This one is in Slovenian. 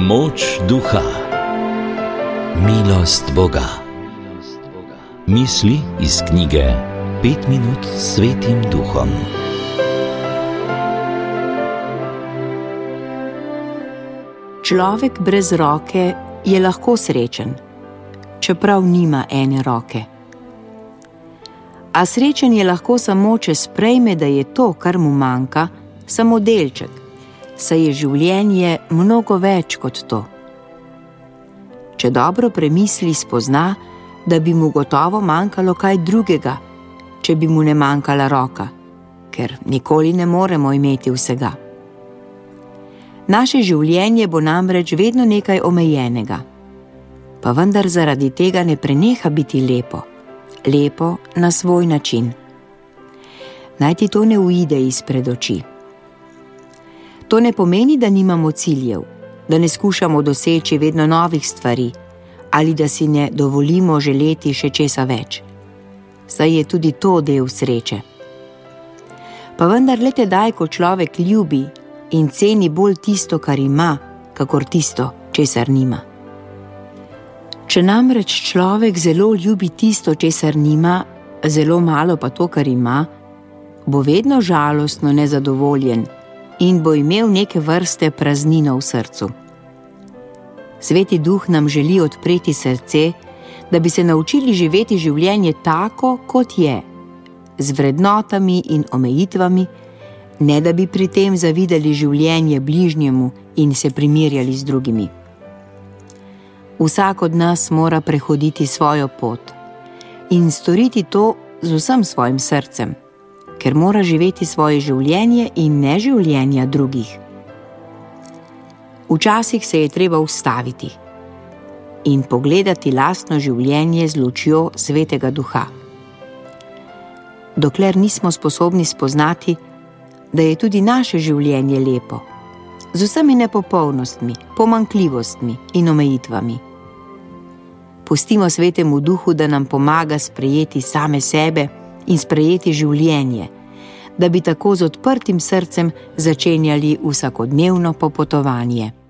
Moč duha, milost Boga. Misli iz knjige 5 minut s Svetim Duhom. Človek brez roke je lahko srečen, čeprav nima ene roke. A srečen je lahko samo, če sprejme, da je to, kar mu manjka, samo delček, saj je življenje mnogo več kot to. Če dobro premisli, spozna, da bi mu gotovo manjkalo kaj drugega, če bi mu ne manjkala roka, ker nikoli ne moremo imeti vsega. Naše življenje bo namreč vedno nekaj omejenega, pa vendar zaradi tega ne preneha biti lepo na svoj način. Naj ti to ne uide izpred oči. To ne pomeni, da nimamo ciljev, da ne skušamo doseči vedno novih stvari ali da si ne dovolimo želeti še česa več. Saj je tudi to del sreče. Pa vendar le tedaj, ko človek ljubi in ceni bolj tisto, kar ima, kakor tisto, česar nima. Če namreč človek zelo ljubi tisto, česar nima, zelo malo pa to, kar ima, bo vedno žalostno nezadovoljen in bo imel neke vrste praznino v srcu. Sveti Duh nam želi odpreti srce, da bi se naučili živeti življenje tako, kot je, z vrednotami in omejitvami, ne da bi pri tem zavidali življenje bližnjemu in se primerjali z drugimi. Vsak od nas mora prehoditi svojo pot in storiti to z vsem svojim srcem, ker mora živeti svoje življenje in ne življenja drugih. Včasih se je treba ustaviti in pogledati lastno življenje z lučjo Svetega Duha. Dokler nismo sposobni spoznati, da je tudi naše življenje lepo, z vsemi nepopolnostmi, pomanjkljivostmi in omejitvami. Pustimo Svetemu Duhu, da nam pomaga sprejeti same sebe in sprejeti življenje, da bi tako z odprtim srcem začenjali vsakodnevno popotovanje.